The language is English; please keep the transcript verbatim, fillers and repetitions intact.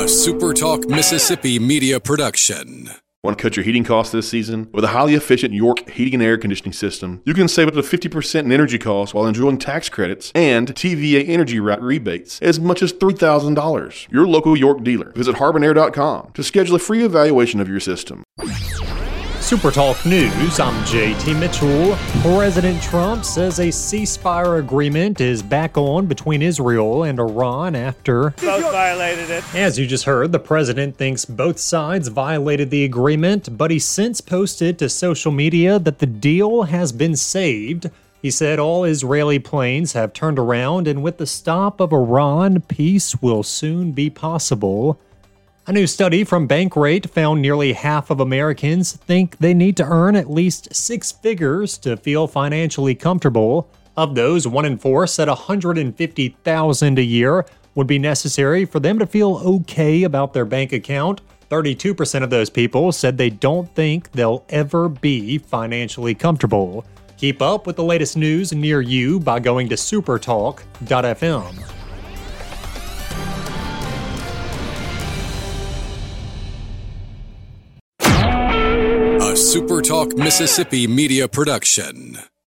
A SuperTalk Mississippi media production. Want to cut your heating costs this season? With a highly efficient York heating and air conditioning system, you can save up to fifty percent in energy costs while enjoying tax credits and T V A energy right rebates as much as three thousand dollars. Your local York dealer. Visit harbin air dot com to schedule a free evaluation of your system. SuperTalk News, I'm J T Mitchell. President Trump says a ceasefire agreement is back on between Israel and Iran after both violated it. As you just heard, the president thinks both sides violated the agreement, but he since posted to social media that the deal has been saved. He said all Israeli planes have turned around, and with the stop of Iran, peace will soon be possible. A new study from Bankrate found nearly half of Americans think they need to earn at least six figures to feel financially comfortable. Of those, one in four said one hundred fifty thousand dollars a year would be necessary for them to feel okay about their bank account. thirty-two percent of those people said they don't think they'll ever be financially comfortable. Keep up with the latest news near you by going to supertalk dot f m. A SuperTalk Mississippi media production.